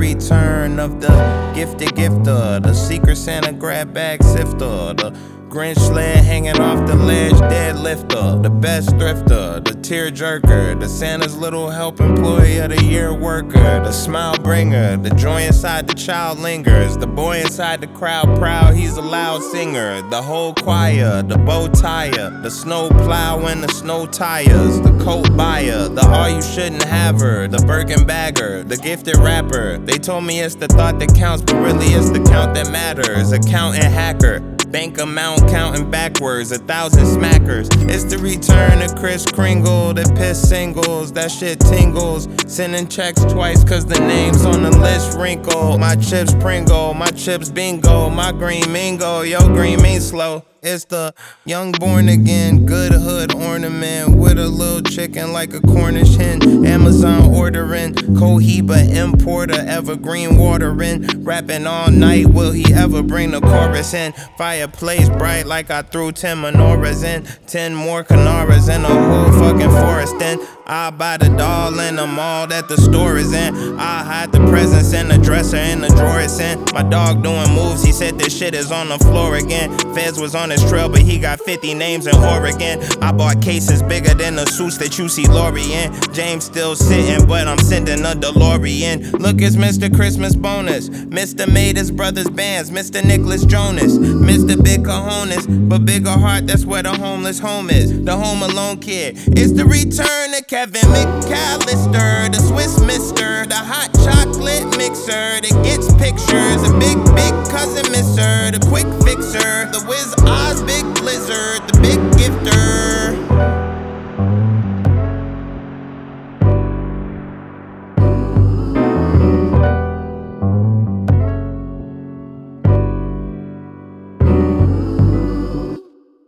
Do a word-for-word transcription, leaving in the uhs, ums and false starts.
return of the gifted gifter, the secret Santa grab bag sifter, the Grinch sled hanging off the ledge deadlifter, the best thrifter, the tear jerker, the Santa's little help employee of the year worker, the smile bringer, the joy inside the child lingers, the boy inside the crowd proud, he's a loud singer, the whole choir, the bow tire, the snow plow and the snow tires, the coat buyer, the all you shouldn't have her, the Birkin bagger, the gifted rapper. They told me it's the thought that counts, but really it's the count that matters. Accountant hacker, bank amount counting backwards, a thousand smackers. It's the return of Kris Kringle, the piss singles, that shit tingles. Sending checks twice cause the name's on the list wrinkle. My chips Pringle, my chips bingo, my green mingo, yo green mean slow. It's the young born again, good hood ornament with a little chicken like a Cornish hen. Amazon ordering, Cohiba importer, evergreen watering. Rapping all night, will he ever bring the chorus in? Fireplace bright like I threw ten menorahs in. Ten more Canaras and a whole fucking forest in. I buy the doll in the mall that the store is in. I hide the presents in the dresser in the drawer it's in. My dog doing moves, he said this shit is on the floor again. Feds was on his trail, but he got fifty names in Oregon. I bought cases bigger than the suits that you see Lori in. James still sitting, but I'm sending a DeLorean. Look, it's Mister Christmas bonus. Mister made his brother's bands, Mister Nicholas Jonas, Mister Big Cojones, but bigger heart, that's where the homeless home is. The Home Alone kid. It's the return of Kevin McAllister, the Swiss mister, the hot chocolate mixer that gets pictures, a big, big cousin misser, the quick fixer, the Wiz Oz big